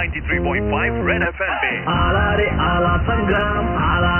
93.5 red FM पे आला रे आला संग्राम आला.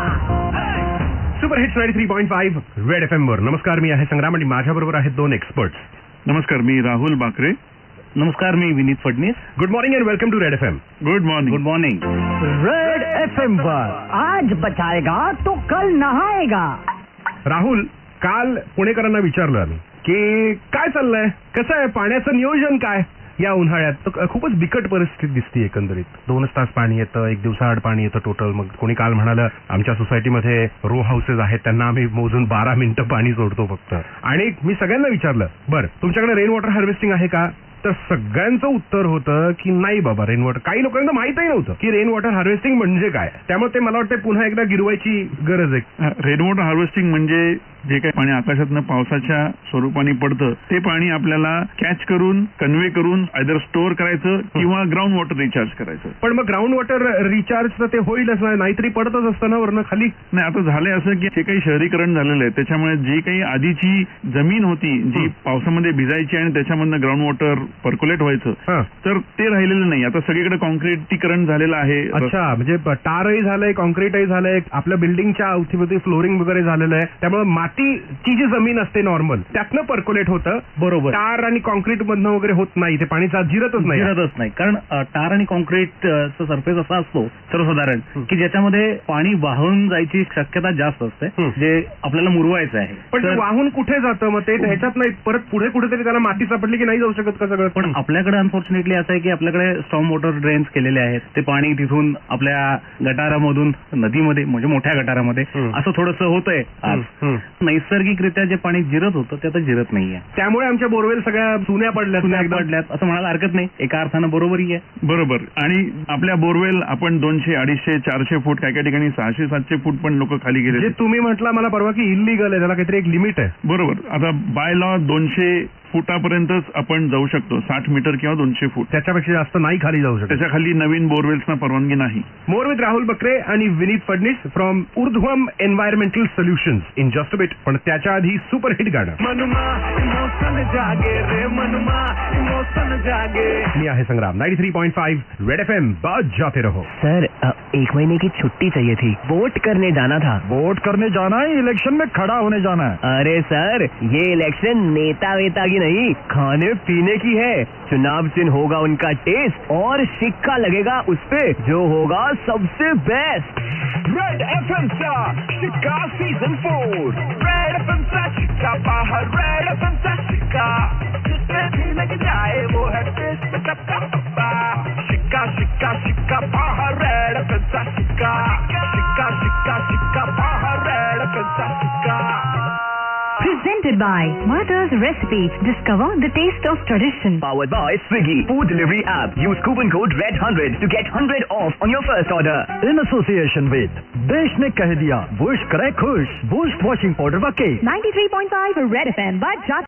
सुपर हिट्स 93.5 रेड FM वर. नमस्कार, मी आहे संग्राम आणि माझ्याबरोबर आहेत दोन एक्सपर्ट्स. नमस्कार, मी राहुल बाकरे. नमस्कार, मी Vineet Phadnis. Good morning and welcome to red FM. Good morning. Good morning. Red FM पर आज बचाएगा तो कल नहाएगा. राहुल, काल पुणेकरांना विचारलं आम्ही की काय चाललंय, कसं आहे पाण्याचं नियोजन काय या उन्हाळ्यात. तर खूपच बिकट परिस्थिती दिसते एकंदरीत. 2 तास पाणी येतं, 1 दिवसाआड पाणी येतं टोटल. मग कोणी काल म्हणालं आमच्या सोसायटीमध्ये रो हाऊसेस आहेत, त्यांना आम्ही मोजून 12 मिनिटं पाणी सोडतो फक्त. आणि मी सगळ्यांना विचारलं, बरं तुमच्याकडे रेन वॉटर हार्वेस्टिंग आहे का? तर सगळ्यांचं उत्तर होतं की नाही बाबा, रेन वॉटर. काही लोकांना माहितही नव्हतं की रेन वॉटर हार्वेस्टिंग म्हणजे काय. त्यामुळे ते मला वाटतं पुन्हा एकदा गिरवायची गरज आहे. रेन वॉटर हार्वेस्टिंग म्हणजे जे काही पाणी आकाशातनं पावसाच्या स्वरूपाने पडतं ते पाणी आपल्याला कॅच करून कन्वे करून आयदर स्टोअर करायचं किंवा ग्राउंड वॉटर रिचार्ज करायचं. पण मग ग्राउंड वॉटर रिचार्ज तर ते होईलच नाही, नाहीतरी पडतच असतं ना वरनं खाली. नाही, आता झालंय असं की जे काही शहरीकरण झालेलं आहे त्याच्यामुळे जी काही आधीची जमीन होती जी पावसामध्ये भिजायची आणि त्याच्यामधनं ग्राउंड वॉटर पर्क्युलेट व्हायचं, तर ते राहिलेलं नाही. आता सगळीकडे कॉन्क्रीटीकरण झालेलं आहे. अच्छा, म्हणजे टारही झालंय, कॉन्क्रीटही झालंय, आपल्या बिल्डिंगच्या अवतीभोवती फ्लोरिंग वगैरे झालेलं आहे. त्यामुळे मातीची जी जमीन असते नॉर्मल त्यातनं पर्क्युलेट होतं. बरोबर. टार आणि कॉन्क्रीट मधनं वगैरे होत नाही, ते पाणी जिरतच नाही. कारण टार आणि कॉन्क्रीटचा सरफेस असा असतो सर्वसाधारण की ज्याच्यामध्ये पाणी वाहून जायची शक्यता जास्त असते, जे आपल्याला मुरवायचं आहे. पण ते वाहून कुठे जातं मग? ते ह्याच्यात नाही, परत पुढे कुठेतरी त्याला माती सापडली की नाही जाऊ शकत का सगळं? पण आपल्याकडे अनफॉर्च्युनेटली असं आहे की आपल्याकडे स्टॉर्म वॉटर ड्रेन्स केलेले आहेत. ते पाणी तिथून आपल्या गटारामधून नदीमध्ये, म्हणजे मोठ्या गटारामध्ये असं थोडंसं होतंय. नैसर्गिकरित्या जे पाणी जिरत होतं ते आता जिरत नाहीये. त्यामुळे आमच्या बोरवेल सगळ्या जुन्या पडल्यात असं म्हणायला हरकत नाही. एका अर्थानं बरोबरही आहे. बरोबर. आणि आपल्या बोरवेल आपण 200, 250, 400 फूट, काय काय ठिकाणी 600, 700 फूट पण लोक खाली गेले. जे तुम्ही म्हटलं मला परवा की इलिगल आहे, त्याला काहीतरी एक लिमिट आहे. बरोबर. आता बाय लॉ 200 फुटापर्यंतच आपण जाऊ शकतो, 60 मीटर किंवा 200 फूट. त्याच्यापेक्षा जास्त नाही खाली जाऊ शकतो. त्याच्या खाली नवीन बोरवेल्सना परवानगी नाही. मोर विथ राहुल बकरे आणि Vineet Phadnis from Urdhvam environmental solutions in just a bit. पण त्याच्या आधी सुपर हिट गाणं. मी आहे संग्राम. 93.5 रेड FM. जाते रहो. सर 1 महीने की छुट्टी चाहिए थी. वोट करने जाना था. वोट करने जाना है, इलेक्शन में खड़ा होने जाना है. अरे सर, ये इलेक्शन नेता वेता की नहीं, खाने पीने की है. चुनाव चिन्ह होगा उनका टेस्ट और सिक्का लगेगा उस पे जो होगा सबसे बेस्ट. रेड FM चा शिक्का सीझन 4. रेड FM चा शिक्का पहा, रेड FM चा शिक्का जिससे भी लग जाए वो है टेस्ट में सबका पप्पा. शिक्का शिक्का शिक्का पहा, रेड FM चा शिक्का. शिक्का शिक्का शिक्का पहा, रेड FM चा शिक्का. Presented by Mother's Recipe. Discover the taste of tradition. Powered by Swiggy food delivery app. Use coupon code RED100 to get 100 off on your first order. In association with देश ने कह दिया, Bush करे खुश. Bush washing powder वाकई 93.5 Red FM.